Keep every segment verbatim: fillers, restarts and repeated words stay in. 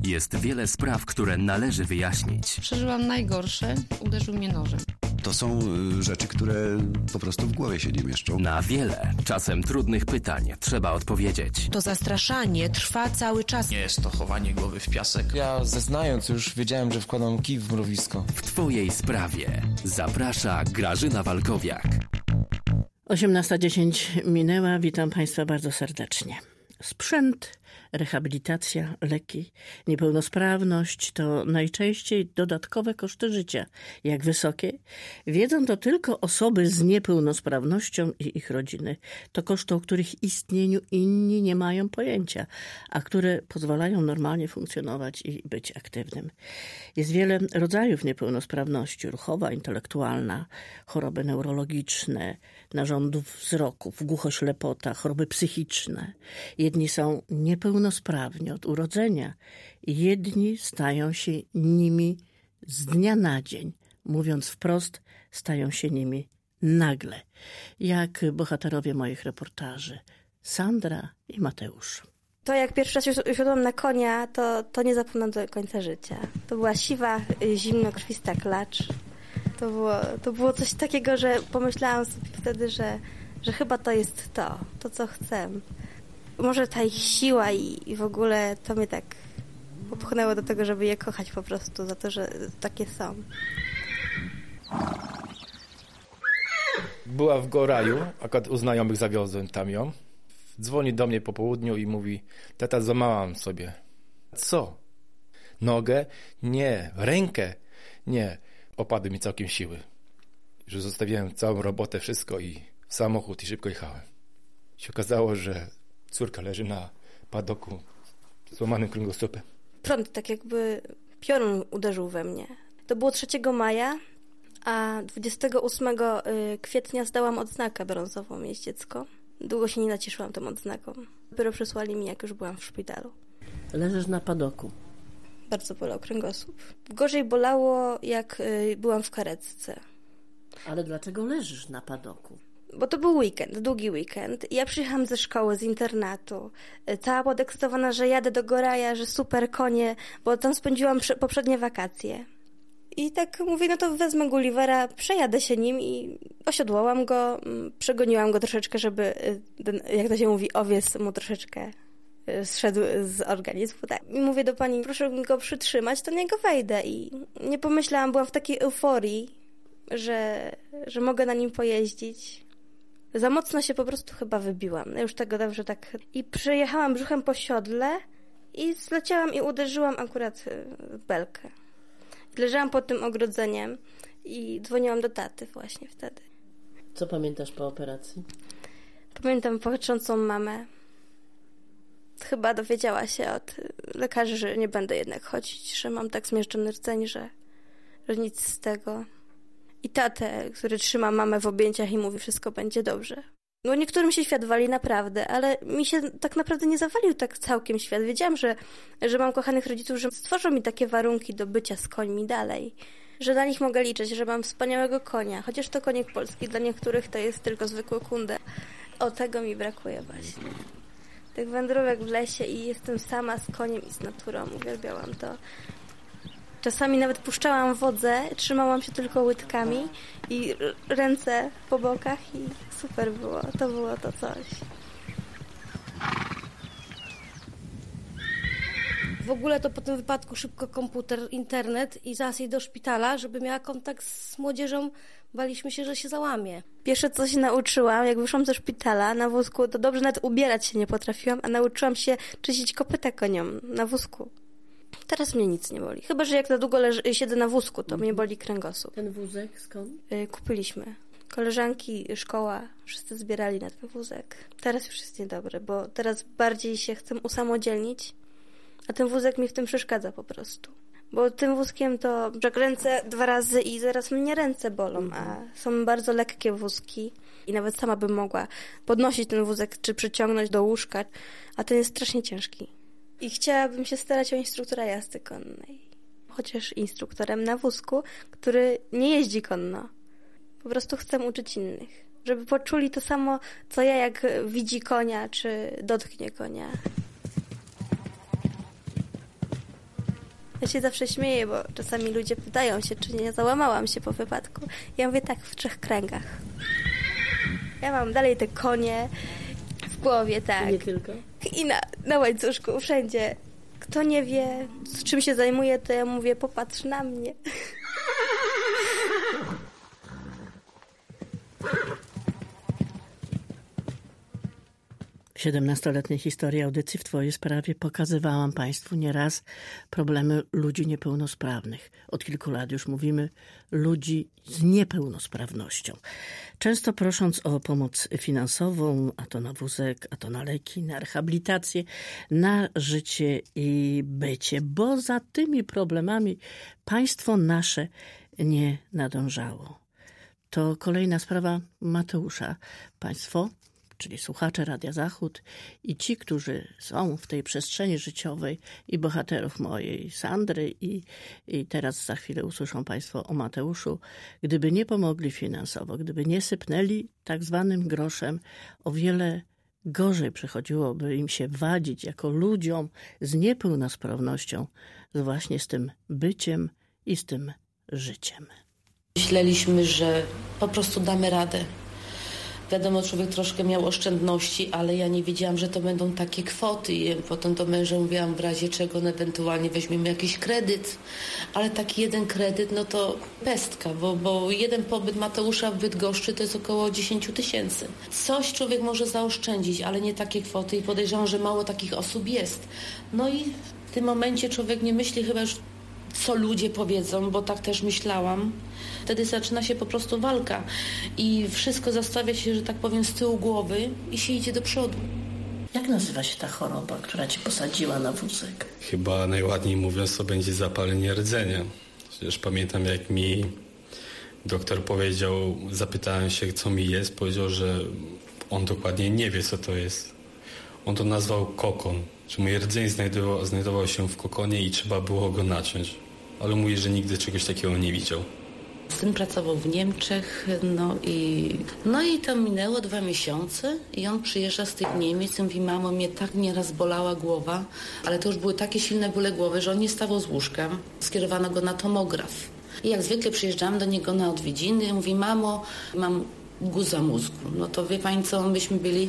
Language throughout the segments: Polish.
Jest wiele spraw, które należy wyjaśnić. Przeżyłam najgorsze, uderzył mnie nożem. To są y, rzeczy, które po prostu w głowie się nie mieszczą. Na wiele, czasem trudnych pytań trzeba odpowiedzieć. To zastraszanie trwa cały czas. Nie jest to chowanie głowy w piasek. Ja zeznając już wiedziałem, że wkładam kij w mrowisko. W twojej sprawie zaprasza Grażyna Walkowiak. osiemnasta dziesięć minęła. Witam Państwa bardzo serdecznie. Sprzęt, rehabilitacja, leki, niepełnosprawność to najczęściej dodatkowe koszty życia. Jak wysokie? Wiedzą to tylko osoby z niepełnosprawnością i ich rodziny. To koszty, o których istnieniu inni nie mają pojęcia, a które pozwalają normalnie funkcjonować i być aktywnym. Jest wiele rodzajów niepełnosprawności: ruchowa, intelektualna, choroby neurologiczne, narządów wzroku, głuchoślepota, choroby psychiczne. Jedni są niepełnosprawni od urodzenia, jedni stają się nimi z dnia na dzień. Mówiąc wprost, stają się nimi nagle, jak bohaterowie moich reportaży Sandra i Mateusz. To jak pierwszy raz usiadłam na konia, to, to nie zapomnę do końca życia. To była siwa, zimnokrwista klacz. To było, to było coś takiego, że pomyślałam sobie wtedy, że, że chyba to jest to, to co chcę. Może ta ich siła i, i w ogóle to mnie tak popchnęło do tego, żeby je kochać po prostu za to, że takie są. Była w Goraju, akurat u znajomych zawiozłem tam ją. Dzwoni do mnie po południu i mówi: tata, złamałam sobie. Co? Nogę? Nie. Rękę? Nie. Opadły mi całkiem siły. Że zostawiłem całą robotę, wszystko i samochód i szybko jechałem. Się okazało, że córka leży na padoku z złamanym kręgosłupem. Prąd tak jakby piorun uderzył we mnie. To było trzeciego maja, a dwudziestego ósmego kwietnia zdałam odznakę brązową jeździecką. Długo się nie nacieszyłam tą odznaką. Dopiero przysłali mi, jak już byłam w szpitalu. Leżysz na padoku. Bardzo bolał kręgosłup. Gorzej bolało, jak byłam w karetce. Ale dlaczego leżysz na padoku? Bo to był weekend, długi weekend. Ja przyjechałam ze szkoły, z internatu. Cała podekscytowana, że jadę do Goraja, że super konie, bo tam spędziłam poprzednie wakacje. I tak mówię, no to wezmę Gullivera, przejadę się nim i osiodłałam go, przegoniłam go troszeczkę, żeby, ten, jak to się mówi, owiec mu troszeczkę zszedł z organizmu. Tak. I mówię do pani, proszę go przytrzymać, to niego wejdę. I nie pomyślałam, byłam w takiej euforii, że, że mogę na nim pojeździć. Za mocno się po prostu chyba wybiłam. Ja już tego dobrze tak... I przejechałam brzuchem po siodle i zleciałam i uderzyłam akurat w belkę. Leżałam pod tym ogrodzeniem i dzwoniłam do taty właśnie wtedy. Co pamiętasz po operacji? Pamiętam płaczącą mamę. Chyba dowiedziała się od lekarzy, że nie będę jednak chodzić, że mam tak zmieszczony rdzeń, że, że nic z tego. I tatę, który trzyma mamę w objęciach i mówi, wszystko będzie dobrze. No niektórym się świat wali naprawdę, ale mi się tak naprawdę nie zawalił tak całkiem świat. Wiedziałam, że, że mam kochanych rodziców, że stworzą mi takie warunki do bycia z końmi dalej. Że na nich mogę liczyć, że mam wspaniałego konia. Chociaż to koniek polski, dla niektórych to jest tylko zwykły kunde. O, tego mi brakuje właśnie. Tych wędrówek w lesie i jestem sama z koniem i z naturą. Uwielbiałam to. Czasami nawet puszczałam wodę, trzymałam się tylko łydkami i ręce po bokach i super było. To było to coś. W ogóle to po tym wypadku szybko komputer, internet i zaraz jej do szpitala, żeby miała kontakt z młodzieżą. Baliśmy się, że się załamie. Pierwsze, co się nauczyłam, jak wyszłam ze szpitala na wózku, to dobrze nawet ubierać się nie potrafiłam, a nauczyłam się czyścić kopyta koniom na wózku. Teraz mnie nic nie boli. Chyba że jak za długo leży, siedzę na wózku, to mnie boli kręgosłup. Ten wózek skąd? Yy, kupiliśmy. Koleżanki, szkoła, wszyscy zbierali na ten wózek. Teraz już jest niedobry, bo teraz bardziej się chcę usamodzielnić, a ten wózek mi w tym przeszkadza po prostu. Bo tym wózkiem to przekręcę dwa razy i zaraz mnie ręce bolą, a są bardzo lekkie wózki. I nawet sama bym mogła podnosić ten wózek, czy przyciągnąć do łóżka, a ten jest strasznie ciężki. I chciałabym się starać o instruktora jazdy konnej. Chociaż instruktorem na wózku, który nie jeździ konno. Po prostu chcę uczyć innych. Żeby poczuli to samo, co ja, jak widzi konia, czy dotknie konia. Ja się zawsze śmieję, bo czasami ludzie pytają się, czy nie załamałam się po wypadku. Ja mówię tak, w trzech kręgach. Ja mam dalej te konie w głowie, tak. Nie tylko. I na, na łańcuszku, wszędzie. Kto nie wie, z czym się zajmuje, to ja mówię, popatrz na mnie. W siedemnastoletniej historii audycji w Twojej sprawie pokazywałam Państwu nieraz problemy ludzi niepełnosprawnych. Od kilku lat już mówimy ludzi z niepełnosprawnością. Często prosząc o pomoc finansową, a to na wózek, a to na leki, na rehabilitację, na życie i bycie, bo za tymi problemami państwo nasze nie nadążało. To kolejna sprawa Mateusza. Państwo, czyli słuchacze Radia Zachód i ci, którzy są w tej przestrzeni życiowej i bohaterów mojej Sandry i, i teraz za chwilę usłyszą Państwo o Mateuszu, gdyby nie pomogli finansowo, gdyby nie sypnęli tak zwanym groszem, o wiele gorzej przychodziłoby im się wadzić jako ludziom z niepełnosprawnością, właśnie z tym byciem i z tym życiem. Myśleliśmy, że po prostu damy radę. Wiadomo, człowiek troszkę miał oszczędności, ale ja nie wiedziałam, że to będą takie kwoty. I potem do męża mówiłam, w razie czego no, ewentualnie weźmiemy jakiś kredyt. Ale taki jeden kredyt, no to pestka, bo, bo jeden pobyt Mateusza w Bydgoszczy to jest około dziesięć tysięcy. Coś człowiek może zaoszczędzić, ale nie takie kwoty i podejrzewam, że mało takich osób jest. No i w tym momencie człowiek nie myśli chyba już, co ludzie powiedzą, bo tak też myślałam. Wtedy zaczyna się po prostu walka i wszystko zostawia się, że tak powiem, z tyłu głowy i się idzie do przodu. Jak nazywa się ta choroba, która cię posadziła na wózek? Chyba najładniej mówiąc, to będzie zapalenie rdzenia. Przecież pamiętam, jak mi doktor powiedział, zapytałem się, co mi jest, powiedział, że on dokładnie nie wie, co to jest. On to nazwał kokon, że mój rdzeń znajdował, znajdował się w kokonie i trzeba było go naciąć. Ale mówi, że nigdy czegoś takiego nie widział. Syn pracował w Niemczech, no i, no i tam minęło dwa miesiące i on przyjeżdża z tych Niemiec i mówi, mamo, mnie tak nieraz bolała głowa, ale to już były takie silne bóle głowy, że on nie stawał z łóżka. Skierowano go na tomograf. I jak zwykle przyjeżdżam do niego na odwiedziny i mówi, mamo, mam guza mózgu. No to wie pani co, myśmy byli...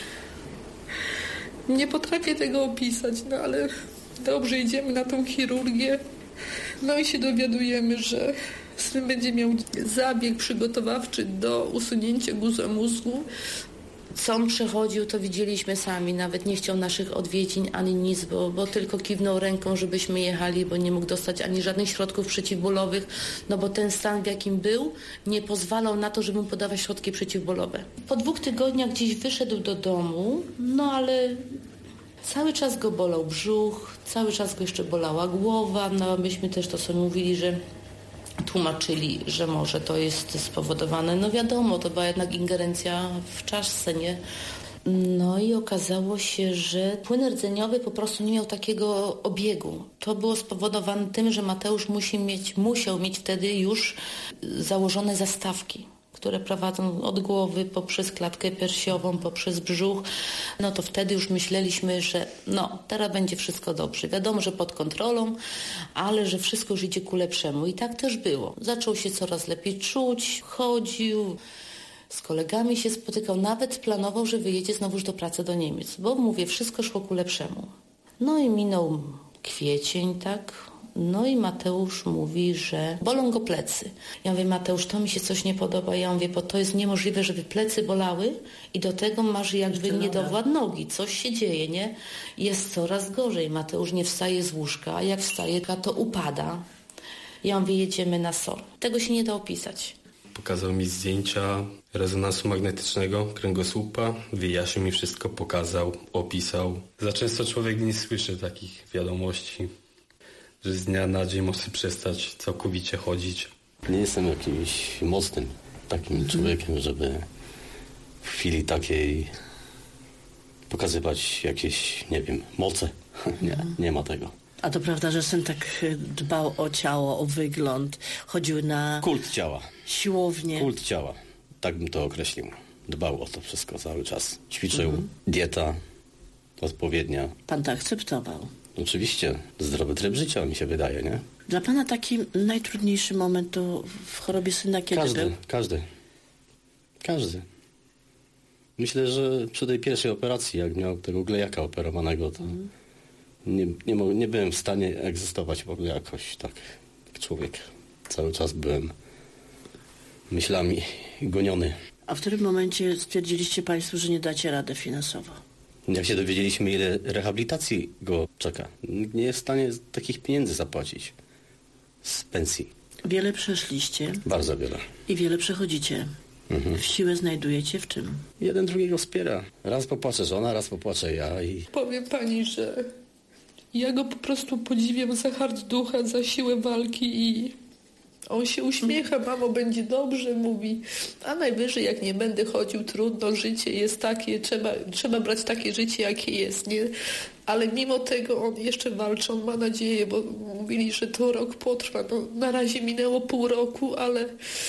Nie potrafię tego opisać, no ale dobrze, idziemy na tą chirurgię. No i się dowiadujemy, że syn będzie miał zabieg przygotowawczy do usunięcia guza mózgu. Co on przechodził, to widzieliśmy sami. Nawet nie chciał naszych odwiedzin ani nic, bo, bo tylko kiwnął ręką, żebyśmy jechali, bo nie mógł dostać ani żadnych środków przeciwbólowych, no bo ten stan, w jakim był, nie pozwalał na to, żeby mu podawać środki przeciwbólowe. Po dwóch tygodniach gdzieś wyszedł do domu, no ale cały czas go bolał brzuch, cały czas go jeszcze bolała głowa. No myśmy też to sobie mówili, że tłumaczyli, że może to jest spowodowane. No wiadomo, to była jednak ingerencja w czaszce, nie? No i okazało się, że płyn rdzeniowy po prostu nie miał takiego obiegu. To było spowodowane tym, że Mateusz musi mieć, musiał mieć wtedy już założone zastawki, które prowadzą od głowy poprzez klatkę piersiową, poprzez brzuch. No to wtedy już myśleliśmy, że no, teraz będzie wszystko dobrze. Wiadomo, że pod kontrolą, ale że wszystko już idzie ku lepszemu. I tak też było. Zaczął się coraz lepiej czuć, chodził, z kolegami się spotykał, nawet planował, że wyjedzie znowuż do pracy do Niemiec, bo mówię, wszystko szło ku lepszemu. No i minął kwiecień, tak? No i Mateusz mówi, że bolą go plecy. Ja mówię, Mateusz, to mi się coś nie podoba. Ja mówię, bo to jest niemożliwe, żeby plecy bolały i do tego masz jakby niedowład nogi. Coś się dzieje, nie? Jest coraz gorzej. Mateusz nie wstaje z łóżka, a jak wstaje, to upada. Ja mówię, jedziemy na S O R. Tego się nie da opisać. Pokazał mi zdjęcia rezonansu magnetycznego kręgosłupa, wyjaśnił mi wszystko, pokazał, opisał. Za często człowiek nie słyszy takich wiadomości, że z dnia na dzień może przestać całkowicie chodzić. Nie jestem jakimś mocnym takim człowiekiem, żeby w chwili takiej pokazywać jakieś, nie wiem, moce. Nie, nie ma tego. A to prawda, że syn tak dbał o ciało, o wygląd, chodził na... Kult ciała. Siłownię. Kult ciała, tak bym to określił. Dbał o to wszystko cały czas. Ćwiczył, Mhm. dieta odpowiednia. Pan to akceptował? Oczywiście, zdrowy tryb życia, mi się wydaje, nie? Dla pana taki najtrudniejszy moment to w chorobie syna kiedy Każdy, był? każdy. Każdy. Myślę, że przy tej pierwszej operacji, jak miał tego glejaka operowanego, to mm. nie, nie, mo- nie byłem w stanie egzystować w ogóle jakoś tak jak człowiek. Cały czas byłem myślami goniony. A w którym momencie stwierdziliście państwo, że nie dacie rady finansowo? Jak się dowiedzieliśmy, ile rehabilitacji go czeka, nikt nie jest w stanie takich pieniędzy zapłacić z pensji. Wiele przeszliście. Bardzo wiele. I wiele przechodzicie. Mhm. W siłę znajdujecie w czym? Jeden drugiego wspiera. Raz popłacze żona, raz popłaczę ja i... Powiem pani, że ja go po prostu podziwiam za hart ducha, za siłę walki i on się uśmiecha, mamo, będzie dobrze, mówi, a najwyżej jak nie będę chodził, trudno, życie jest takie, trzeba, trzeba brać takie życie, jakie jest, nie? Ale mimo tego on jeszcze walczy, on ma nadzieję, bo mówili, że to rok potrwa. No, na razie minęło pół roku, ale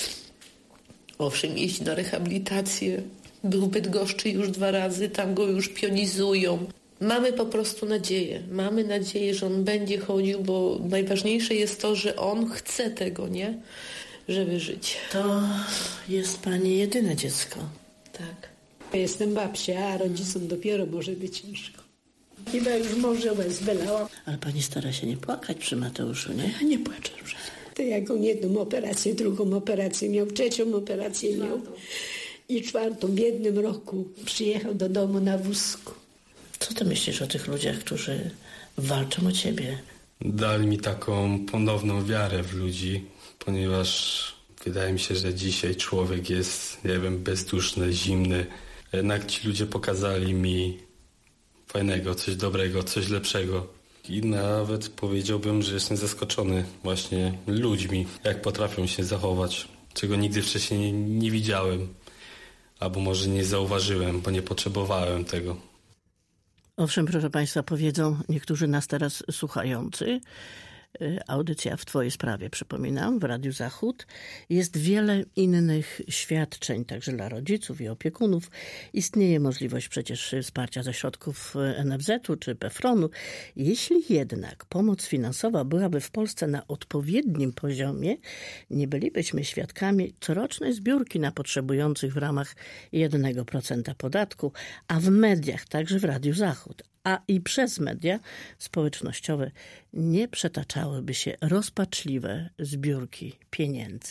owszem, jeździ na rehabilitację. Był w Bydgoszczy już dwa razy, tam go już pionizują. Mamy po prostu nadzieję. Mamy nadzieję, że on będzie chodził, bo najważniejsze jest to, że on chce tego, nie? Żeby żyć. To jest pani jedyne dziecko. Tak. Ja jestem babcia, a rodzicom dopiero może być ciężko. Chyba już może łez wylałam. Ale pani stara się nie płakać przy Mateuszu, nie? Ja nie płaczę. To jak on jedną operację, drugą operację miał, trzecią operację miał i czwartą w jednym roku przyjechał do domu na wózku. Co ty myślisz o tych ludziach, którzy walczą o ciebie? Dali mi taką ponowną wiarę w ludzi, ponieważ wydaje mi się, że dzisiaj człowiek jest, nie wiem, bezduszny, zimny. Jednak ci ludzie pokazali mi fajnego, coś dobrego, coś lepszego. I nawet powiedziałbym, że jestem zaskoczony właśnie ludźmi, jak potrafią się zachować, czego nigdy wcześniej nie, nie widziałem, albo może nie zauważyłem, bo nie potrzebowałem tego. Owszem, proszę państwa, powiedzą niektórzy nas teraz słuchający, audycja w twojej sprawie, przypominam, w Radiu Zachód. Jest wiele innych świadczeń, także dla rodziców i opiekunów. Istnieje możliwość przecież wsparcia ze środków en ef zetu czy PFRON-u. Jeśli jednak pomoc finansowa byłaby w Polsce na odpowiednim poziomie, nie bylibyśmy świadkami corocznej zbiórki na potrzebujących w ramach jednego procenta podatku, a w mediach, także w Radiu Zachód, a i przez media społecznościowe nie przetaczałyby się rozpaczliwe zbiórki pieniędzy.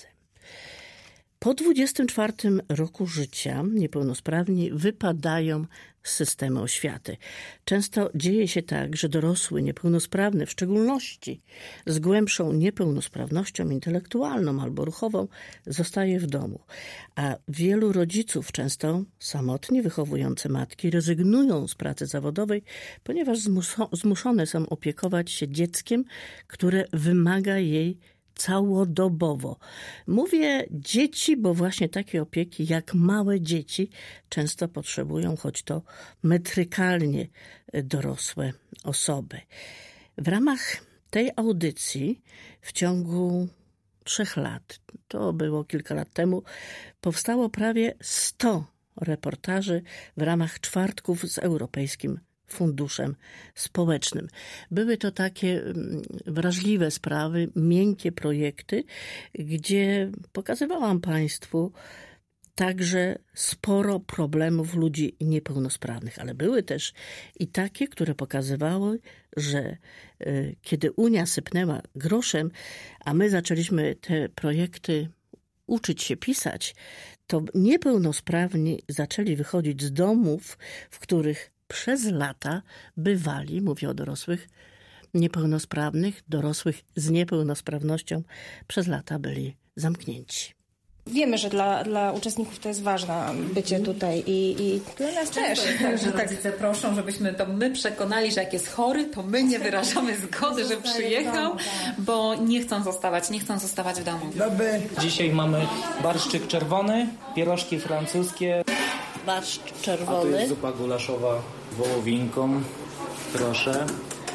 Po dwudziestym czwartym roku życia niepełnosprawni wypadają z systemu oświaty. Często dzieje się tak, że dorosły niepełnosprawny, w szczególności z głębszą niepełnosprawnością intelektualną albo ruchową, zostaje w domu. A wielu rodziców, często samotnie wychowujące matki, rezygnują z pracy zawodowej, ponieważ zmuszone są opiekować się dzieckiem, które wymaga jej całodobowo. Mówię dzieci, bo właśnie takie opieki jak małe dzieci często potrzebują, choć to metrykalnie dorosłe osoby. W ramach tej audycji w ciągu trzech lat, to było kilka lat temu, powstało prawie sto reportaży w ramach czwartków z Europejskim Funduszem Społecznym. Były to takie wrażliwe sprawy, miękkie projekty, gdzie pokazywałam państwu także sporo problemów ludzi niepełnosprawnych, ale były też i takie, które pokazywały, że y, kiedy Unia sypnęła groszem, a my zaczęliśmy te projekty uczyć się pisać, to niepełnosprawni zaczęli wychodzić z domów, w których przez lata bywali, mówię o dorosłych niepełnosprawnych, dorosłych z niepełnosprawnością, przez lata byli zamknięci. Wiemy, że dla, dla uczestników to jest ważne bycie tutaj i, i dla nas też. Także rodzice proszą, żebyśmy to my przekonali, że jak jest chory, to my nie wyrażamy zgody, że przyjechał, bo nie chcą zostawać, nie chcą zostawać w domu. Dzisiaj mamy barszczyk czerwony, pierożki francuskie. Barszcz czerwony. A to jest zupa gulaszowa wołowinką. Proszę.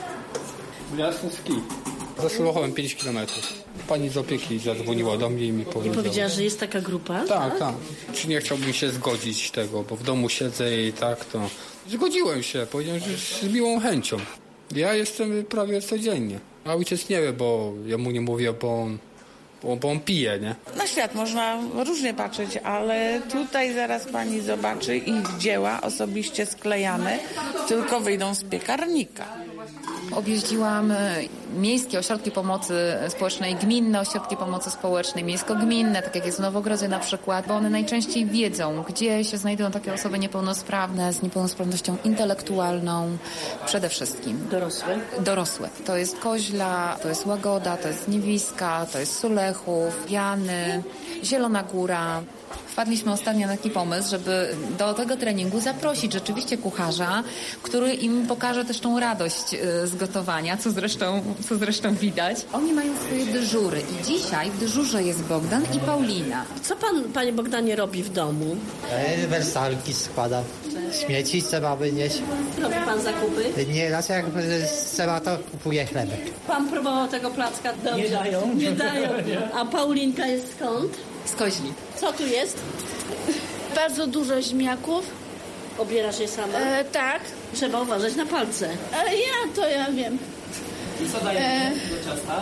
Jasny ski. Zasłuchałem pięć kilometrów. Pani z opieki zadzwoniła do mnie i mi powiedziała. I powiedziała, że jest taka grupa? Tak, tak. Czy nie chciałbym się zgodzić tego, bo w domu siedzę i tak to... Zgodziłem się, powiedziałem, że z miłą chęcią. Ja jestem prawie codziennie. A ojciec nie wie, bo ja mu nie mówię, bo on, bo, bo on pije, nie? Na świat można różnie patrzeć, ale tutaj zaraz pani zobaczy ich dzieła osobiście sklejane, tylko wyjdą z piekarnika. Objeździłam miejskie ośrodki pomocy społecznej, gminne ośrodki pomocy społecznej, miejsko-gminne, tak jak jest w Nowogrodzie na przykład, bo one najczęściej wiedzą, gdzie się znajdują takie osoby niepełnosprawne, z niepełnosprawnością intelektualną przede wszystkim. Dorosłe? Dorosłe. To jest Koźla, to jest Łagoda, to jest Niewiska, to jest Sulechów, Jany, Zielona Góra. Wpadliśmy ostatnio na taki pomysł, żeby do tego treningu zaprosić rzeczywiście kucharza, który im pokaże też tą radość z gotowania, co zresztą, co zresztą widać. Oni mają swoje dyżury i dzisiaj w dyżurze jest Bogdan i Paulina. Co pan, panie Bogdanie, robi w domu? Wersalki składam, śmieci trzeba wynieść. Robi pan zakupy? Nie, raz jak trzeba, to kupuję chlebek. Pan próbował tego placka? Dobrze. Nie dają. Nie dają. A Paulinka jest skąd? Z Koźli. Co tu jest? Bardzo dużo ziemniaków. Obierasz je sama? E, tak. Trzeba uważać na palce. E, ja to ja wiem. I co dajesz e, do ciasta?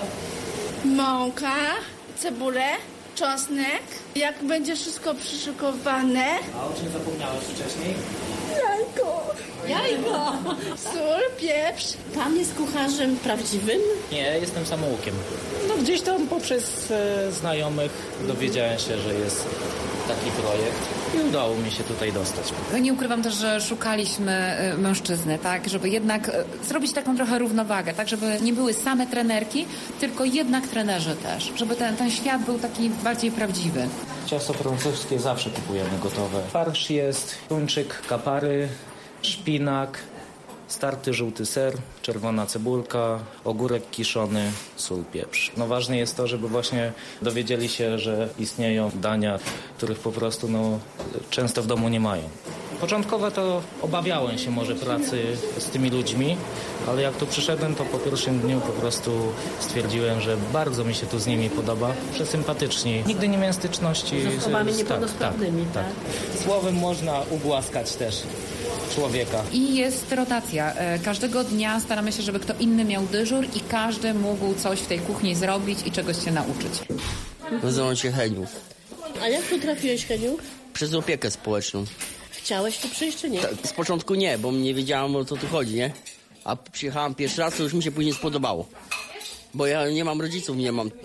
Mąka, cebulę, czosnek. Jak będzie wszystko przyszykowane. A o czym zapomniałeś wcześniej? Jajko. Jajko. Sól, pieprz. Pan jest kucharzem prawdziwym? Nie, jestem samoukiem. No gdzieś tam poprzez e, znajomych dowiedziałem się, że jest taki projekt i udało mi się tutaj dostać. Nie ukrywam też, że szukaliśmy mężczyzny, tak, żeby jednak zrobić taką trochę równowagę, tak, żeby nie były same trenerki, tylko jednak trenerzy też, żeby ten, ten świat był taki bardziej prawdziwy. Ciasto francuskie zawsze kupujemy gotowe. Farsz jest tuńczyk, kapary, szpinak, starty żółty ser, czerwona cebulka, ogórek kiszony, sól, pieprz. No ważne jest to, żeby właśnie dowiedzieli się, że istnieją dania, których po prostu no, często w domu nie mają. Początkowo to obawiałem się może pracy z tymi ludźmi, ale jak tu przyszedłem, to po pierwszym dniu po prostu stwierdziłem, że bardzo mi się tu z nimi podoba. Przesympatyczni. Nigdy nie miałem styczności z osobami z, niepełnosprawnymi, tak, tak, tak. Słowem można ugłaskać też człowieka. I jest rotacja. Każdego dnia staramy się, żeby kto inny miał dyżur i każdy mógł coś w tej kuchni zrobić i czegoś się nauczyć. Nazywam się Heniu. A jak tu trafiłeś, Heniu? Przez opiekę społeczną. Chciałeś tu przyjść, czy nie? Ta, z początku nie, bo nie wiedziałam, o co tu chodzi, nie? A przyjechałam pierwszy raz, to już mi się później spodobało. Bo ja nie mam rodziców, nie mam.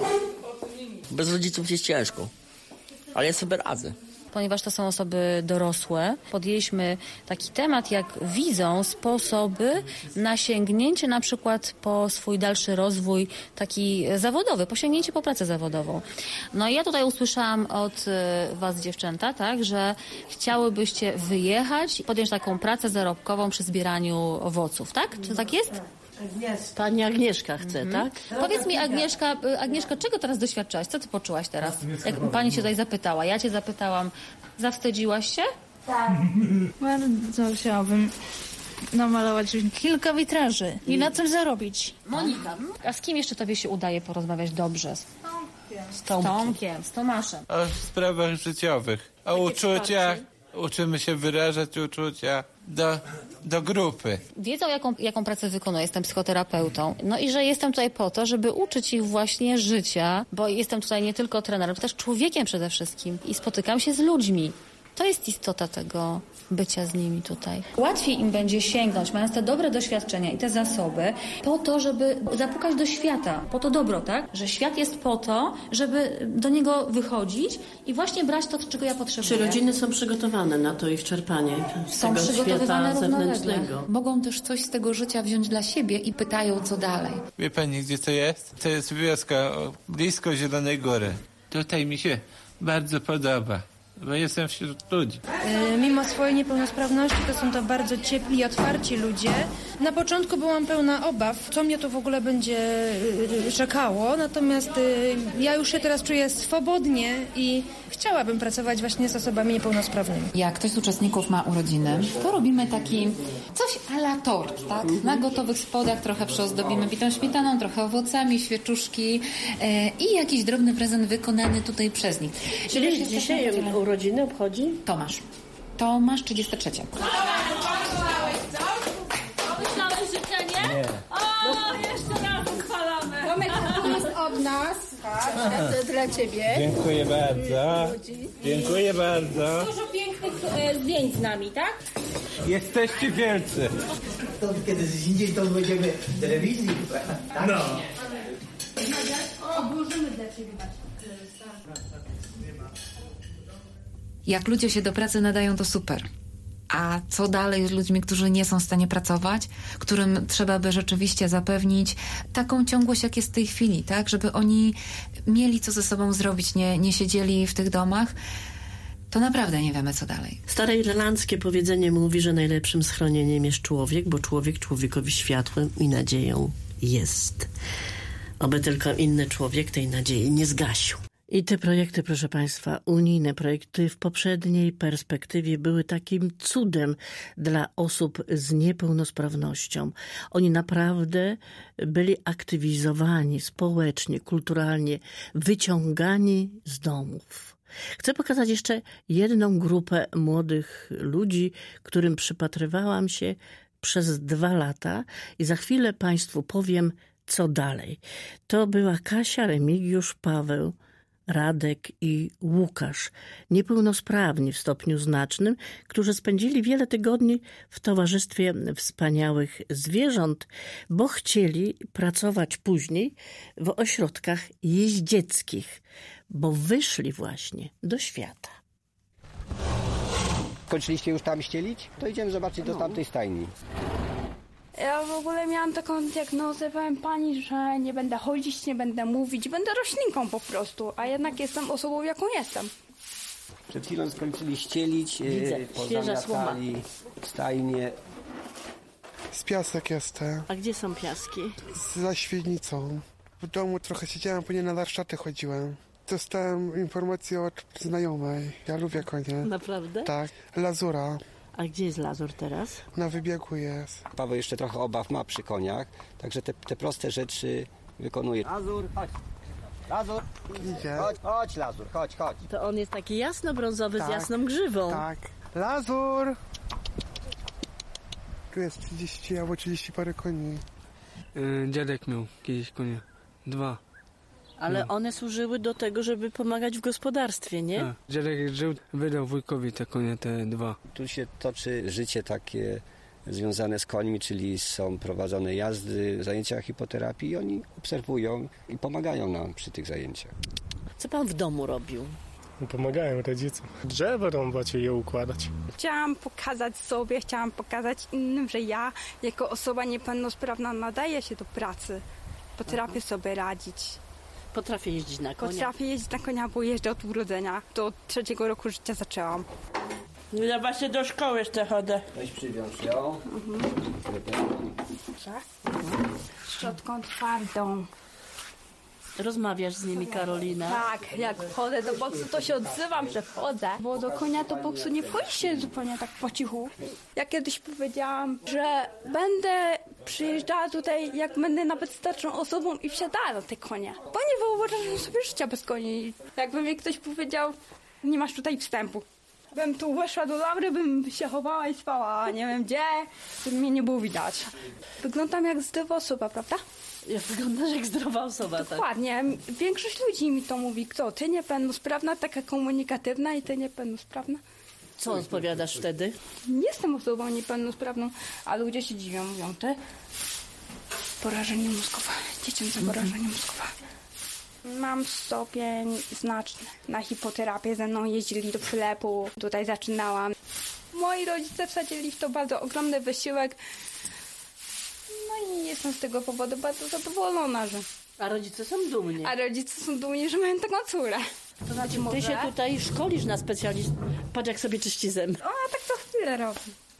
Bez rodziców jest ciężko. Ale ja sobie radzę. Ponieważ to są osoby dorosłe, podjęliśmy taki temat, jak widzą sposoby na sięgnięcie na przykład po swój dalszy rozwój taki zawodowy, po sięgnięcie po pracę zawodową. No i ja tutaj usłyszałam od was, dziewczęta, tak, że chciałybyście wyjechać i podjąć taką pracę zarobkową przy zbieraniu owoców, tak? Czy tak jest? Pani Agnieszka chce, mhm. tak? Powiedz mi, Agnieszka, Agnieszka, czego teraz doświadczałaś? Co ty poczułaś teraz? Jak pani cię tutaj zapytała, ja cię zapytałam, zawstydziłaś się? Tak. Bardzo chciałabym namalować kilka witraży i na tym zarobić. Monika, a z kim jeszcze tobie się udaje porozmawiać dobrze? Z Tomkiem. Z Tomkiem, z Tomaszem. O sprawach życiowych, o Takie uczuciach. Wsparcie. Uczymy się wyrażać uczucia do, do grupy. Wiedzą, jaką, jaką pracę wykonuję, jestem psychoterapeutą. No i że jestem tutaj po to, żeby uczyć ich właśnie życia, bo jestem tutaj nie tylko trenerem, też człowiekiem przede wszystkim i spotykam się z ludźmi. To jest istota tego bycia z nimi tutaj. Łatwiej im będzie sięgnąć, mając te dobre doświadczenia i te zasoby, po to, żeby zapukać do świata, po to dobro, tak? Że świat jest po to, żeby do niego wychodzić i właśnie brać to, czego ja potrzebuję. Czy rodziny są przygotowane na to ich czerpanie z są tego przygotowane świata zewnętrznego? Mogą też coś z tego życia wziąć dla siebie i pytają, co dalej. Wie pani, gdzie to jest? To jest wioska blisko Zielonej Góry. Tutaj mi się bardzo podoba, bo jestem wśród ludzi. Yy, mimo swojej niepełnosprawności to są to bardzo ciepli i otwarci ludzie. Na początku byłam pełna obaw, co mnie to w ogóle będzie yy, czekało, natomiast yy, ja już się teraz czuję swobodnie i chciałabym pracować właśnie z osobami niepełnosprawnymi. Jak ktoś z uczestników ma urodziny, to robimy taki coś a la tort, tak? Mm-hmm. Na gotowych spodach trochę przyozdobimy bitą śmietaną, trochę owocami, świeczuszki yy, i jakiś drobny prezent wykonany tutaj przez nich. Czyli dzisiaj tak urodziny obchodzi? Tomasz. Tomasz trzydzieste trzecie. Myślałeś życzenie? Nie. O, od nas. Tak, dla ciebie. Dziękuję bardzo. Dziękuję bardzo. Dużo pięknych e, zdjęć z nami, tak? Jesteście wielcy. To kiedy indziej to będziemy w telewizji. Tak? No. O, włożymy dla ciebie. Jak ludzie się do pracy nadają, to super. A co dalej z ludźmi, którzy nie są w stanie pracować, którym trzeba by rzeczywiście zapewnić taką ciągłość, jak jest w tej chwili, tak? Żeby oni mieli co ze sobą zrobić, nie, nie siedzieli w tych domach, to naprawdę nie wiemy, co dalej. Stare irlandzkie powiedzenie mówi, że najlepszym schronieniem jest człowiek, bo człowiek człowiekowi światłem i nadzieją jest. Oby tylko inny człowiek tej nadziei nie zgasił. I te projekty, proszę Państwa, unijne projekty w poprzedniej perspektywie były takim cudem dla osób z niepełnosprawnością. Oni naprawdę byli aktywizowani społecznie, kulturalnie, wyciągani z domów. Chcę pokazać jeszcze jedną grupę młodych ludzi, którym przypatrywałam się przez dwa lata i za chwilę Państwu powiem, co dalej. To była Kasia, Remigiusz, Paweł, Radek i Łukasz, niepełnosprawni w stopniu znacznym, którzy spędzili wiele tygodni w towarzystwie wspaniałych zwierząt, bo chcieli pracować później w ośrodkach jeździeckich, bo wyszli właśnie do świata. Skończyliście już tam ścielić? To idziemy zobaczyć do tamtej stajni. Ja w ogóle miałam taką diagnozę, powiem pani, że nie będę chodzić, nie będę mówić, będę roślinką po prostu, a jednak jestem osobą, jaką jestem. Przed chwilą skończyli ścielić, Widzę, świeża słoma. Stajnie. Z piasek jestem. A gdzie są piaski? Za Świdnicą. W domu trochę siedziałem, później na warsztaty chodziłem. Dostałem informację od znajomej. Ja lubię konie. Naprawdę? Tak. Lazura. A gdzie jest Lazur teraz? Na wybiegu jest. Paweł jeszcze trochę obaw ma przy koniach, także te, te proste rzeczy wykonuje. Lazur, chodź. Lazur, idzie. Chodź, chodź Lazur, chodź, chodź. To on jest taki jasno-brązowy tak, z jasną grzywą. Tak. Lazur! Tu jest trzydzieści albo trzydzieści parę koni. Yy, dziadek miał kiedyś konie. Dwa. Ale no. One służyły do tego, żeby pomagać w gospodarstwie, nie? Tak. Dziadek jak żył, wydał wujkowi te konie, te dwa. Tu się toczy życie takie związane z końmi, czyli są prowadzone jazdy, zajęcia hipoterapii i oni obserwują i pomagają nam przy tych zajęciach. Co pan w domu robił? Pomagałem rodzicom. Drzewo rąbać i je układać. Chciałam pokazać sobie, chciałam pokazać innym, że ja jako osoba niepełnosprawna nadaję się do pracy. Potrafię Aha. sobie radzić. Potrafię jeździć na konia? Potrafię jeździć na konia, bo jeżdżę od urodzenia. Do trzeciego roku życia zaczęłam. Ja właśnie do szkoły jeszcze chodzę. Weź przywiąż ją. Mhm. Mhm. Szczotką twardą. Rozmawiasz z nimi, Karolina? Tak, jak wchodzę do boksu, to się odzywam, że wchodzę. Bo do konia do boksu nie wchodzi się zupełnie tak po cichu. Ja kiedyś powiedziałam, że będę przyjeżdżała tutaj, jak będę nawet starszą osobą i wsiadała na te konie. Bo nie wyobrażam sobie życia bez koni. Jakby mi ktoś powiedział, nie masz tutaj wstępu. Bym tu weszła do Laury, bym się chowała i spała, a nie wiem gdzie, żeby mnie nie było widać. Wyglądam jak zdrowa osoba, prawda? Ja wyglądasz jak zdrowa osoba, Dokładnie. Tak? Większość ludzi mi to mówi. Kto? Ty niepełnosprawna, taka komunikatywna i ty niepełnosprawna. Co odpowiadasz wtedy? Nie jestem osobą niepełnosprawną, a ludzie się dziwią, mówią, ty porażenie mózgowe, dzieciom za porażenie mózgowe. Mam stopień znaczny. Na hipoterapię ze mną jeździli do przylepu. Tutaj zaczynałam. Moi rodzice wsadzili w to bardzo ogromny wysiłek. No i jestem z tego powodu bardzo zadowolona, że... A rodzice są dumni. A rodzice są dumni, że mają taką córę. To znaczy, ty może... się tutaj szkolisz na specjalist. Patrz, jak sobie czyści zęby. O, a tak to chwilę robi.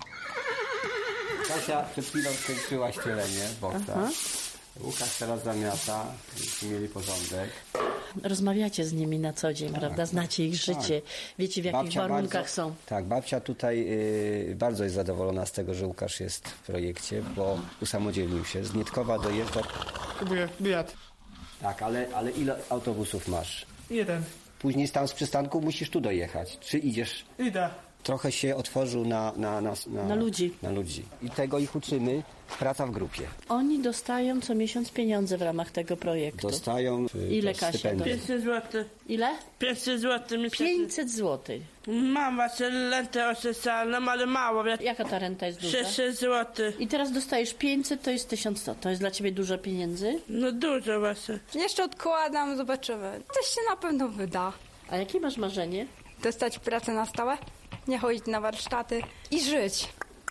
Kasia przed chwilą skończyła ścielenie boksa. Łukasz teraz zamiata, żeby mieli porządek. Rozmawiacie z nimi na co dzień, tak, prawda? Znacie ich życie. Tak. Wiecie, w jakich babcia warunkach bardzo, są. Tak, babcia tutaj y, bardzo jest zadowolona z tego, że Łukasz jest w projekcie, bo usamodzielnił się. Z Nietkowa dojeżdża... Biat. Tak, ale, ale ile autobusów masz? Jeden. Później tam z przystanku musisz tu dojechać. Czy idziesz? Idę. trochę się otworzył na, na, na, na, Na ludzi. na ludzi. I tego ich uczymy, praca w grupie. Oni dostają co miesiąc pieniądze w ramach tego projektu. Dostają y, Ile, Kasia? stypendium. pięćset złotych. Ile? pięćset złotych miesięcznie. pięćset złotych. Mam właśnie rentę osocjalną, ale mało. Jaka ta renta jest duża? sześćset złotych. I teraz dostajesz pięćset, to jest tysiąc sto. To jest dla ciebie dużo pieniędzy? No dużo właśnie. Jeszcze odkładam, zobaczymy. Coś się na pewno wyda. A jakie masz marzenie? Dostać pracę na stałe, nie chodzić na warsztaty i żyć.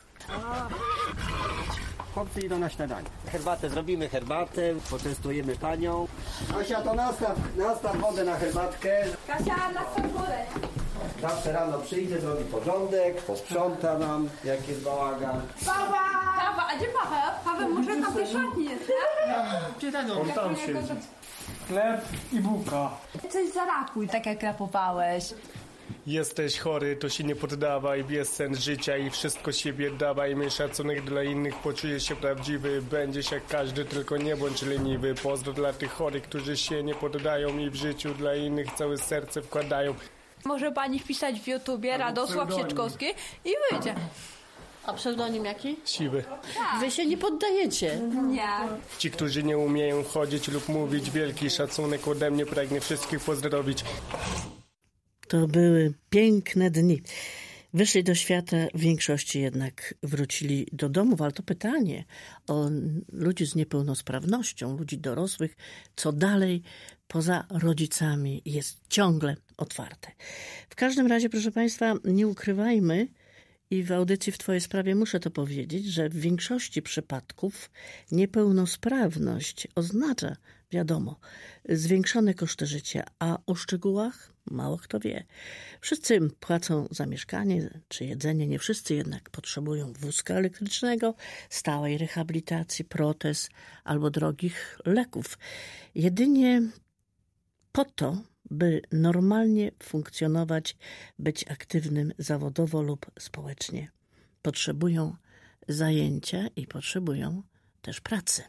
Chłopcy idą na śniadanie. Herbatę, zrobimy herbatę, poczęstujemy panią. Kasia, to nastaw, nastaw wodę na herbatkę. Kasia, nastaw wodę. Zawsze rano przyjdzie, zrobi porządek, posprząta nam, jak jest bałagan. Paweł! Paweł, a gdzie Paweł? Paweł, może tam tej szatni jest, nie? On tam siedzi. Chleb i bułka. Coś zarapuj, tak jak rapowałeś. Jesteś chory, to się nie poddawaj, bierz sens życia i wszystko siebie dawaj. Miej szacunek dla innych, poczujesz się prawdziwy. Będziesz jak każdy, tylko nie bądź leniwy. Pozdro dla tych chorych, którzy się nie poddają i w życiu dla innych całe serce wkładają. Może pani wpisać w YouTubie Radosław Sieczkowski i wyjdzie. A pseudonim jaki? Siwy. Wy się nie poddajecie. Nie. Ci, którzy nie umieją chodzić lub mówić, wielki szacunek ode mnie, pragnę wszystkich pozdrowić. To były piękne dni. Wyszli do świata, w większości jednak wrócili do domów, ale to pytanie o ludzi z niepełnosprawnością, ludzi dorosłych, co dalej poza rodzicami jest ciągle otwarte. W każdym razie, proszę Państwa, nie ukrywajmy, i w audycji w Twojej sprawie muszę to powiedzieć, że w większości przypadków niepełnosprawność oznacza, wiadomo, zwiększone koszty życia, a o szczegółach mało kto wie. Wszyscy płacą za mieszkanie czy jedzenie, nie wszyscy jednak potrzebują wózka elektrycznego, stałej rehabilitacji, protez albo drogich leków. Jedynie po to, by normalnie funkcjonować, być aktywnym zawodowo lub społecznie. Potrzebują zajęcia i potrzebują też pracy.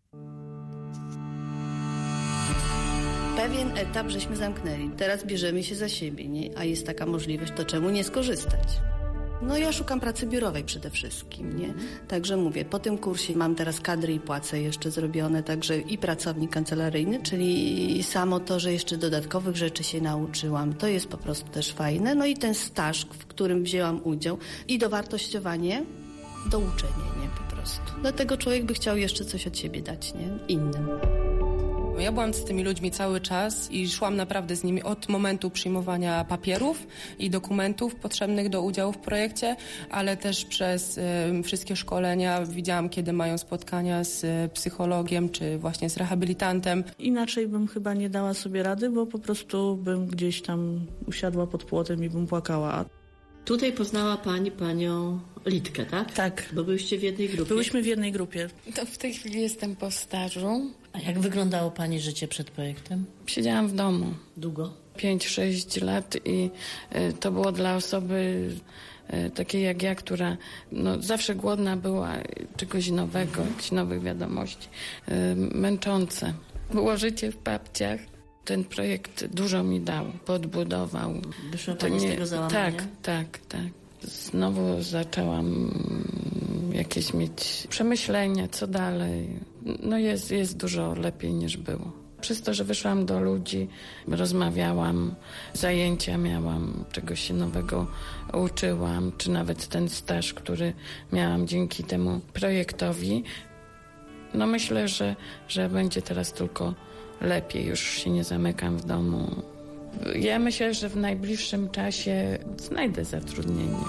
Pewien etap żeśmy zamknęli. Teraz bierzemy się za siebie, nie? A jest taka możliwość, to czemu nie skorzystać? No ja szukam pracy biurowej przede wszystkim, nie? Także mówię, po tym kursie mam teraz kadry i płace jeszcze zrobione, także i pracownik kancelaryjny, czyli samo to, że jeszcze dodatkowych rzeczy się nauczyłam, to jest po prostu też fajne. No i ten staż, w którym wzięłam udział i dowartościowanie, douczenie, nie? Po prostu. Dlatego człowiek by chciał jeszcze coś od siebie dać, nie? Innym. Ja byłam z tymi ludźmi cały czas i szłam naprawdę z nimi od momentu przyjmowania papierów i dokumentów potrzebnych do udziału w projekcie, ale też przez y, wszystkie szkolenia widziałam, kiedy mają spotkania z y, psychologiem czy właśnie z rehabilitantem. Inaczej bym chyba nie dała sobie rady, bo po prostu bym gdzieś tam usiadła pod płotem i bym płakała. Tutaj poznała Pani panią Litkę, tak? Tak. Bo byłyście w jednej grupie. Byłyśmy w jednej grupie. To w tej chwili jestem po stażu. A jak wyglądało Pani życie przed projektem? Siedziałam w domu. Długo? pięć sześć lat i y, to było dla osoby y, takiej jak ja, która no, zawsze głodna była czegoś nowego, jakichś nowych wiadomości. Y, męczące. Było życie w babciach. Ten projekt dużo mi dał, podbudował. Wyszła Pani z tego załamania? Tak, tak, tak. Znowu zaczęłam jakieś mieć przemyślenia, co dalej. No jest, jest dużo lepiej niż było. Przez to, że wyszłam do ludzi, rozmawiałam, zajęcia miałam, czegoś się nowego uczyłam, czy nawet ten staż, który miałam dzięki temu projektowi. No myślę, że, że będzie teraz tylko lepiej, już się nie zamykam w domu. Ja myślę, że w najbliższym czasie znajdę zatrudnienie.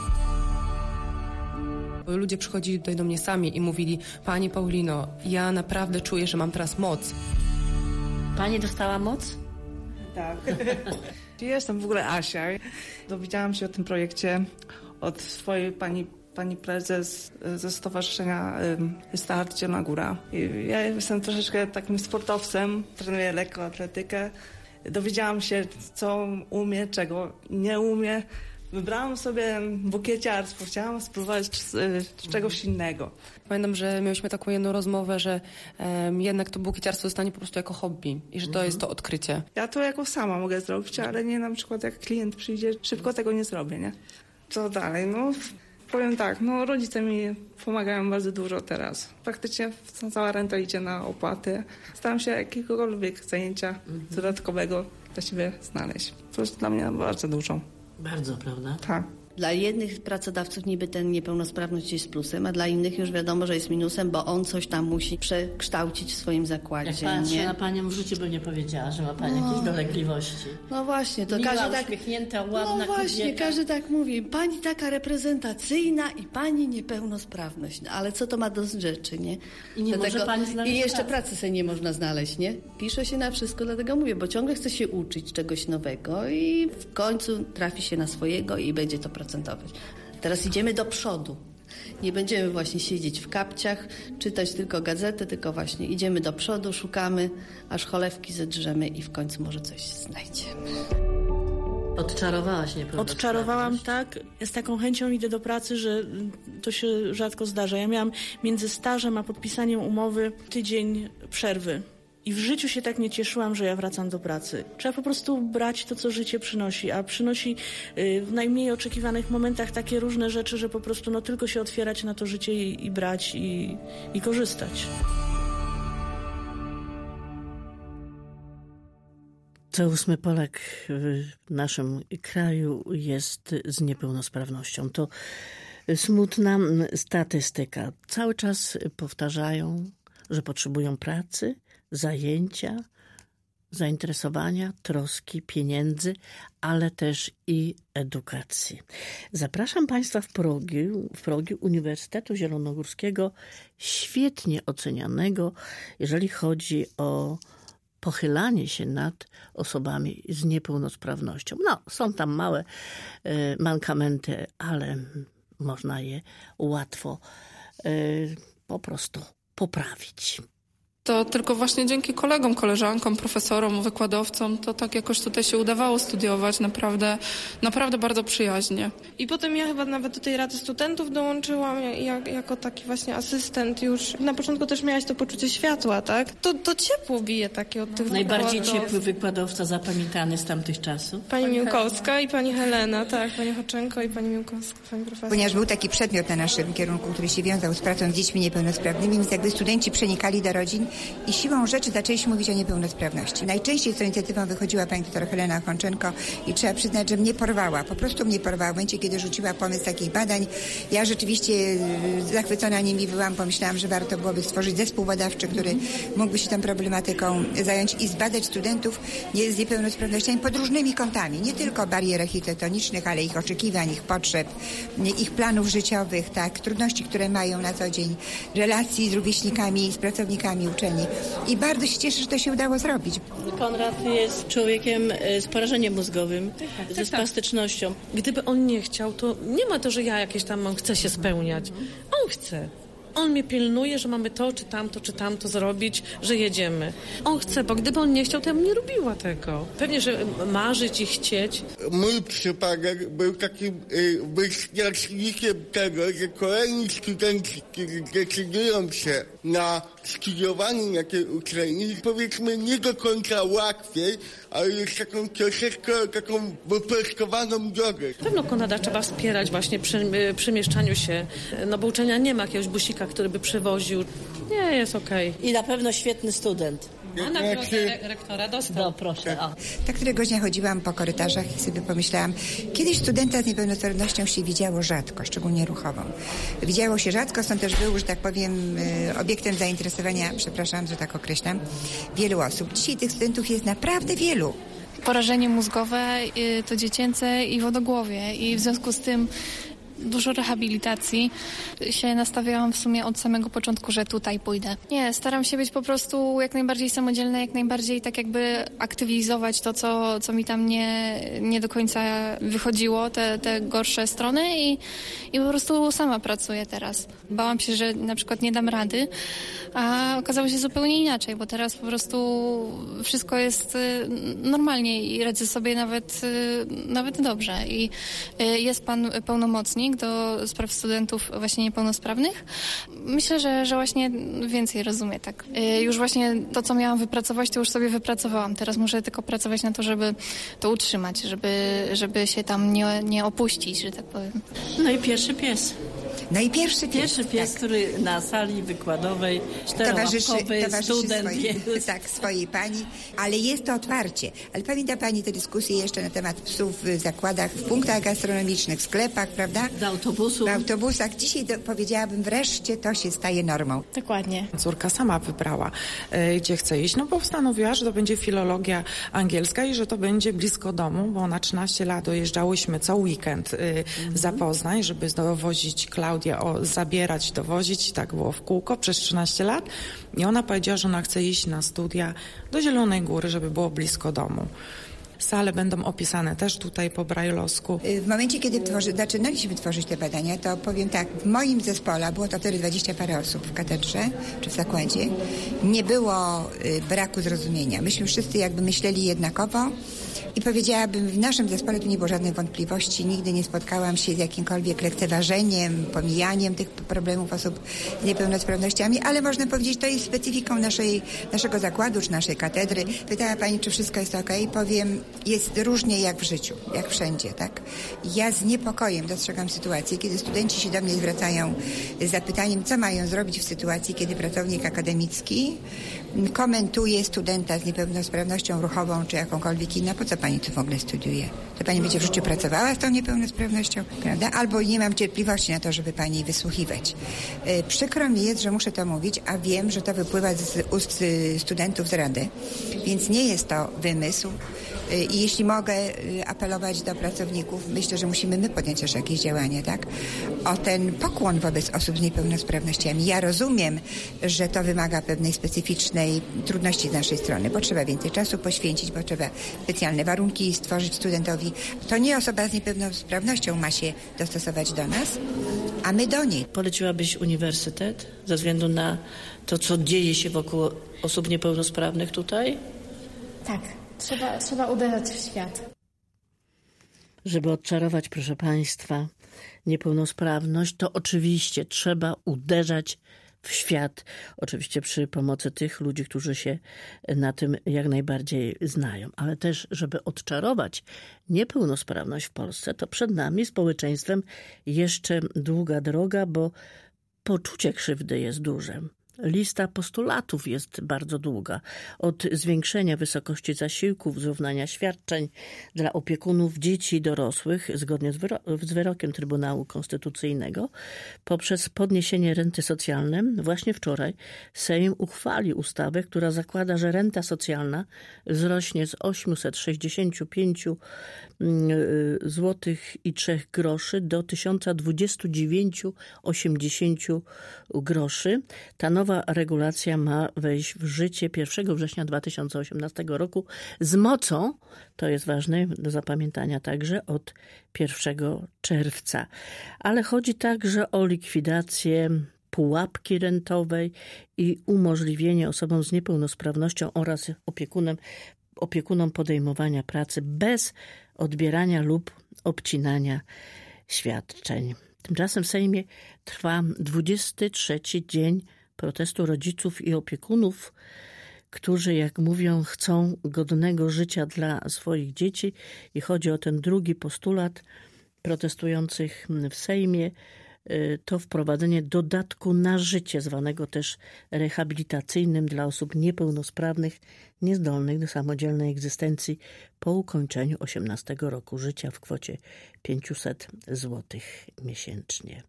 Ludzie przychodzili tutaj do mnie sami i mówili: Pani Paulino, ja naprawdę czuję, że mam teraz moc. Pani dostała moc? Tak. Ja jestem w ogóle Asia. Dowiedziałam się o tym projekcie od swojej pani, pani prezes ze Stowarzyszenia Start Zielona Góra. I ja jestem troszeczkę takim sportowcem, trenuję lekkoatletykę. Dowiedziałam się, co umie, czego nie umie. Wybrałam sobie bukieciarstwo, chciałam spróbować czegoś innego. Pamiętam, że mieliśmy taką jedną rozmowę, że um, jednak to bukieciarstwo zostanie po prostu jako hobby i że to mhm. jest to odkrycie. Ja to jako sama mogę zrobić, ale nie na przykład jak klient przyjdzie, szybko tego nie zrobię, nie? Co dalej? No powiem tak, no rodzice mi pomagają bardzo dużo teraz. Praktycznie cała renta idzie na opłaty. Staram się jakiegokolwiek zajęcia mhm. dodatkowego dla siebie znaleźć. To jest dla mnie bardzo dużo. Bardzo, prawda? Tak. Dla jednych pracodawców niby ten niepełnosprawność jest plusem, a dla innych już wiadomo, że jest minusem, bo on coś tam musi przekształcić w swoim zakładzie. Jak patrzę nie? na panią, w życiu bym nie powiedziała, że ma pani no. jakieś dolegliwości. No właśnie, to Miła, każdy tak... uśmiechnięta, ładna No właśnie, kobieta. każdy tak mówi. Pani taka reprezentacyjna i pani niepełnosprawność. No, ale co to ma do rzeczy, nie? I nie dlatego... może pani znaleźć I jeszcze pracy. pracy sobie nie można znaleźć, nie? Pisze się na wszystko, dlatego mówię, bo ciągle chce się uczyć czegoś nowego i w końcu trafi się na swojego i będzie to procentować. Teraz idziemy do przodu. Nie będziemy właśnie siedzieć w kapciach, czytać tylko gazetę, tylko właśnie idziemy do przodu, szukamy, aż cholewki zedrzemy i w końcu może coś znajdziemy. Odczarowałaś niepełnosprawność. Odczarowałam, tak. Z taką chęcią idę do pracy, że to się rzadko zdarza. Ja miałam między stażem a podpisaniem umowy tydzień przerwy. I w życiu się tak nie cieszyłam, że ja wracam do pracy. Trzeba po prostu brać to, co życie przynosi, a przynosi w najmniej oczekiwanych momentach takie różne rzeczy, że po prostu no, tylko się otwierać na to życie i, i brać i, i korzystać. Co ósmy Polak w naszym kraju jest z niepełnosprawnością. To smutna statystyka. Cały czas powtarzają, że potrzebują pracy, zajęcia, zainteresowania, troski, pieniędzy, ale też i edukacji. Zapraszam Państwa w progi, w progi Uniwersytetu Zielonogórskiego, świetnie ocenianego, jeżeli chodzi o pochylanie się nad osobami z niepełnosprawnością. No, są tam małe y, mankamenty, ale można je łatwo y, po prostu poprawić. To tylko właśnie dzięki kolegom, koleżankom, profesorom, wykładowcom to tak jakoś tutaj się udawało studiować naprawdę, naprawdę bardzo przyjaźnie. I potem ja chyba nawet do tej Rady Studentów dołączyłam jak, jako taki właśnie asystent już. Na początku też miałaś to poczucie światła, tak? To, to ciepło bije takie od tych Najbardziej wykładów. ciepły wykładowca zapamiętany z tamtych czasów? Pani, pani Miłkowska Helena. I pani Helena, tak, pani Hoczenko i pani Miłkowska, pani profesor. Ponieważ był taki przedmiot na naszym kierunku, który się wiązał z pracą z dziećmi niepełnosprawnymi, więc jakby studenci przenikali do rodzin i siłą rzeczy zaczęliśmy mówić o niepełnosprawności. Najczęściej z tą inicjatywą wychodziła pani doktor Helena Hoczenko i trzeba przyznać, że mnie porwała. Po prostu mnie porwała w momencie, kiedy rzuciła pomysł takich badań. Ja rzeczywiście zachwycona nimi byłam. Pomyślałam, że warto byłoby stworzyć zespół badawczy, który mógłby się tą problematyką zająć i zbadać studentów z niepełnosprawnościami pod różnymi kątami. Nie tylko barier architektonicznych, ale ich oczekiwań, ich potrzeb, ich planów życiowych, tak, trudności, które mają na co dzień, relacji z rówieśnikami, z pracownikami uczelni. I bardzo się cieszę, że to się udało zrobić. Konrad jest człowiekiem z porażeniem mózgowym, tak, ze spastycznością. Gdyby on nie chciał, to nie ma to, że ja jakieś tam chcę się spełniać. On chce. On mnie pilnuje, że mamy to, czy tamto, czy tamto zrobić, że jedziemy. On chce, bo gdyby on nie chciał, to ja bym nie robiła tego. Pewnie, że marzyć i chcieć. Mój przypadek był takim y, wyznacznikiem tego, że kolejni studenci, którzy decydują się na studiowanie na tej uczelni, powiedzmy nie do końca łatwiej, ale jest taką troszeczkę taką wyprostowaną drogę. Pewno Konrada trzeba wspierać właśnie przy przemieszczaniu się, no bo uczelnia nie ma jakiegoś busika, który by przywoził. Nie, jest okej. Okay. I na pewno świetny student. A nagrodę rektora dostał. No proszę. O. Tak któregoś dnia chodziłam po korytarzach i sobie pomyślałam, kiedyś studenta z niepełnosprawnością się widziało rzadko, szczególnie ruchową. Widziało się rzadko, stąd też był, że tak powiem, obiektem zainteresowania, przepraszam, że tak określam, wielu osób. Dzisiaj tych studentów jest naprawdę wielu. Porażenie mózgowe to dziecięce i wodogłowie i w związku z tym dużo rehabilitacji. Się nastawiałam w sumie od samego początku, że tutaj pójdę. Nie, staram się być po prostu jak najbardziej samodzielna, jak najbardziej tak jakby aktywizować to, co, co mi tam nie, nie do końca wychodziło, te, te gorsze strony i, i po prostu sama pracuję teraz. Bałam się, że na przykład nie dam rady, a okazało się zupełnie inaczej, bo teraz po prostu wszystko jest normalnie i radzę sobie nawet, nawet dobrze. I jest pan pełnomocnik, naczelnik do spraw studentów właśnie niepełnosprawnych. Myślę, że, że właśnie więcej rozumie, tak. Już właśnie to, co miałam wypracować, to już sobie wypracowałam. Teraz muszę tylko pracować na to, żeby to utrzymać, żeby, żeby się tam nie, nie opuścić, że tak powiem. No i pierwszy pies. No i pierwszy pies. Pierwszy pies, tak. który na sali wykładowej, czterołapkowy, student swojej, jest. Tak, swojej pani, ale jest to otwarcie. Ale pamięta pani te dyskusje jeszcze na temat psów w zakładach, w punktach gastronomicznych, w sklepach, prawda? W autobusu. W autobusach. Dzisiaj to, powiedziałabym, wreszcie to się staje normą. Dokładnie. Córka sama wybrała, y, gdzie chce iść, no bo postanowiła, że to będzie filologia angielska i że to będzie blisko domu, bo na trzynaście lat dojeżdżałyśmy co weekend y, mhm. za Poznań, żeby dowozić Klaudię, o, zabierać, dowozić. Tak było w kółko przez trzynaście lat. I ona powiedziała, że ona chce iść na studia do Zielonej Góry, żeby było blisko domu. Sale będą opisane też tutaj po brajlowsku. W momencie, kiedy tworzy, zaczynaliśmy tworzyć te badania, to powiem tak, w moim zespole, było to wtedy dwadzieścia parę osób w katedrze czy w zakładzie, nie było y, braku zrozumienia. Myśmy wszyscy jakby myśleli jednakowo i powiedziałabym, w naszym zespole tu nie było żadnych wątpliwości. Nigdy nie spotkałam się z jakimkolwiek lekceważeniem, pomijaniem tych problemów osób z niepełnosprawnościami, ale można powiedzieć, to jest specyfiką naszej, naszego zakładu czy naszej katedry. Pytała pani, czy wszystko jest okej? Powiem, jest różnie jak w życiu, jak wszędzie, tak? Ja z niepokojem dostrzegam sytuację, kiedy studenci się do mnie zwracają z zapytaniem, co mają zrobić w sytuacji, kiedy pracownik akademicki komentuje studenta z niepełnosprawnością ruchową czy jakąkolwiek inną. Po co pani tu w ogóle studiuje? To pani będzie w życiu pracowała z tą niepełnosprawnością, prawda? Albo nie mam cierpliwości na to, żeby pani wysłuchiwać. Yy, przykro mi jest, że muszę to mówić, a wiem, że to wypływa z ust studentów z Rady, więc nie jest to wymysł. I jeśli mogę apelować do pracowników, myślę, że musimy my podjąć też jakieś działania, tak? O ten pokłon wobec osób z niepełnosprawnościami. Ja rozumiem, że to wymaga pewnej specyficznej trudności z naszej strony, bo trzeba więcej czasu poświęcić, bo trzeba specjalne warunki stworzyć studentowi. To nie osoba z niepełnosprawnością ma się dostosować do nas, a my do niej. Poleciłabyś uniwersytet ze względu na to, co dzieje się wokół osób niepełnosprawnych tutaj? Tak. Trzeba, trzeba uderzać w świat. Żeby odczarować, proszę Państwa, niepełnosprawność, to oczywiście trzeba uderzać w świat. Oczywiście przy pomocy tych ludzi, którzy się na tym jak najbardziej znają. Ale też, żeby odczarować niepełnosprawność w Polsce, to przed nami, społeczeństwem, jeszcze długa droga, bo poczucie krzywdy jest duże. Lista postulatów jest bardzo długa. Od zwiększenia wysokości zasiłków, zrównania świadczeń dla opiekunów dzieci i dorosłych, zgodnie z, wyro- z wyrokiem Trybunału Konstytucyjnego, poprzez podniesienie renty socjalnej. Właśnie wczoraj Sejm uchwalił ustawę, która zakłada, że renta socjalna wzrośnie z osiemset sześćdziesiąt pięć złotych i trzech groszy do tysiąc dwadzieścia dziewięć złotych osiemdziesiąt groszy. Ta nowa regulacja ma wejść w życie pierwszego września dwa tysiące osiemnastego roku z mocą, to jest ważne do zapamiętania także, od pierwszego czerwca. Ale chodzi także o likwidację pułapki rentowej i umożliwienie osobom z niepełnosprawnością oraz opiekunom, opiekunom podejmowania pracy bez odbierania lub obcinania świadczeń. Tymczasem w Sejmie trwa dwudziesty trzeci dzień protestu rodziców i opiekunów, którzy, jak mówią, chcą godnego życia dla swoich dzieci. I chodzi o ten drugi postulat protestujących w Sejmie, to wprowadzenie dodatku na życie, zwanego też rehabilitacyjnym dla osób niepełnosprawnych, niezdolnych do samodzielnej egzystencji po ukończeniu osiemnastego roku życia w kwocie pięćset złotych miesięcznie.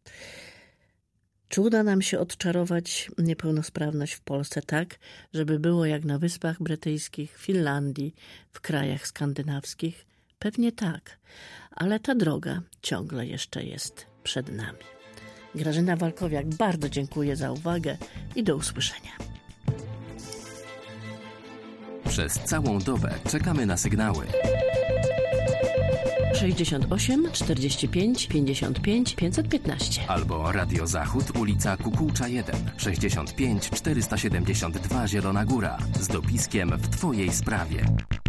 Czy uda nam się odczarować niepełnosprawność w Polsce tak, żeby było jak na Wyspach Brytyjskich, Finlandii, w krajach skandynawskich? Pewnie tak, ale ta droga ciągle jeszcze jest przed nami. Grażyna Walkowiak, bardzo dziękuję za uwagę i do usłyszenia. Przez całą dobę czekamy na sygnały. sześćdziesiąt osiem czterdzieści pięć pięćdziesiąt pięć pięćset piętnaście. Albo Radio Zachód, ulica Kukułcza jeden, sześćdziesiąt pięć czterysta siedemdziesiąt dwa Zielona Góra z dopiskiem w Twojej sprawie.